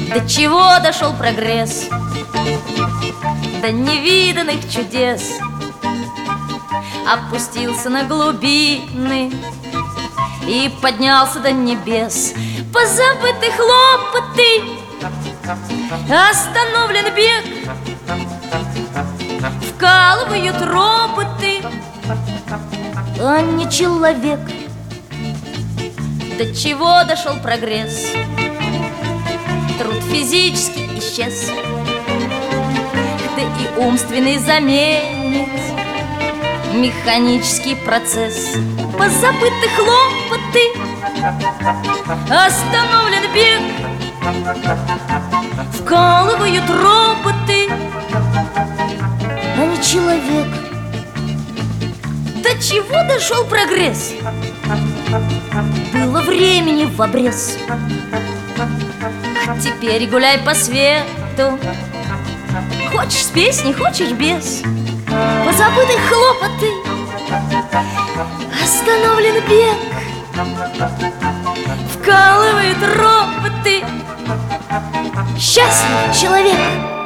До чего дошел прогресс? До невиданных чудес. Опустился на глубины и поднялся до небес. Позабыты хлопоты, остановлен бег, вкалывают роботы, а не человек. До чего дошел прогресс? Труд физически исчез, да и умственный заменит механический процесс. Позабыты хлопоты, остановлен бег, вкалывают роботы, а не человек. До чего дошел прогресс? Было времени в обрез, а теперь гуляй по свету. Хочешь с песней, хочешь без. Позабыты хлопоты, остановлен бег, вкалывают роботы. Счастлив человек.